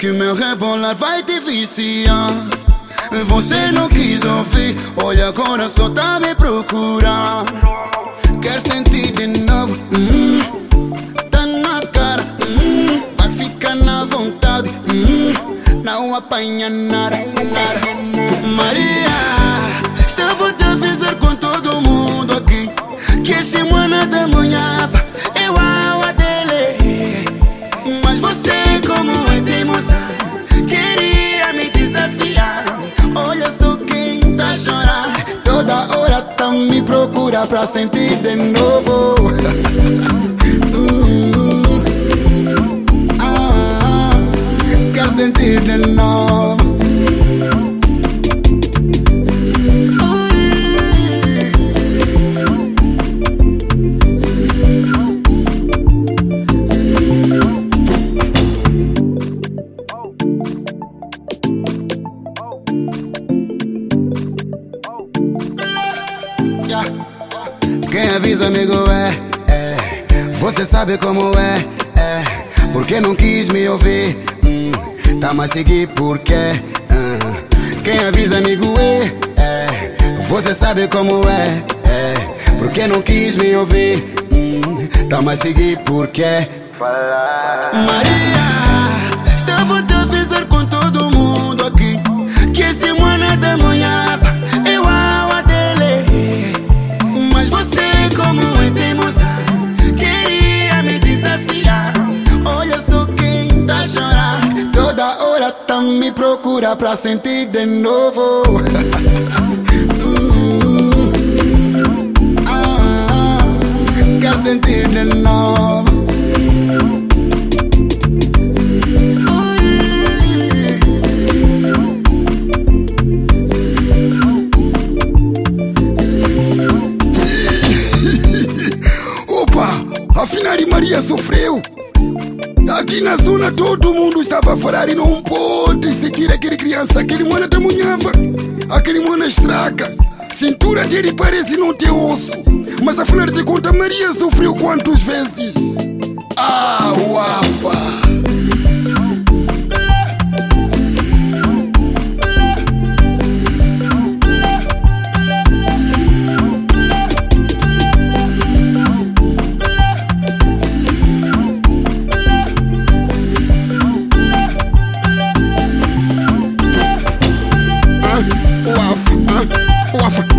o meu rebolar vai te viciar. Você não quis ouvir, olha agora só tá me procurar. Quer sentir de novo, tá na cara, vai ficar na vontade, não apanha nada, nada. Maria, estava a avisar com todo mundo aqui que semana da manhã eu a dele. Mas você como é teimosa, queria me desafiar. Olha só quem tá chorando, toda hora tá me procura pra sentir de novo. Quer sentir de novo. Quem avisa, amigo, você sabe como é. Porque não quis me ouvir, tá mais seguir porque. Quem avisa, amigo, você sabe como é. Porque não quis me ouvir, tá mais seguir porque. Maria, estava a avisar com todo mundo aqui que semana da manhã eu a dele. Mas você como é teimosa, queria me desafiar. Olha só quem tá chorando, toda hora tá me procura pra sentir de novo. Quer sentir de novo. Afinal, Maria sofreu. Aqui na zona todo mundo estava a falar e não pode seguir aquele criança. Aquele mano tá munhava, aquele mano estraga. Cintura dele parece não ter osso. Mas afinal de contas, Maria sofreu quantas vezes? Ah, uafa. Uafa,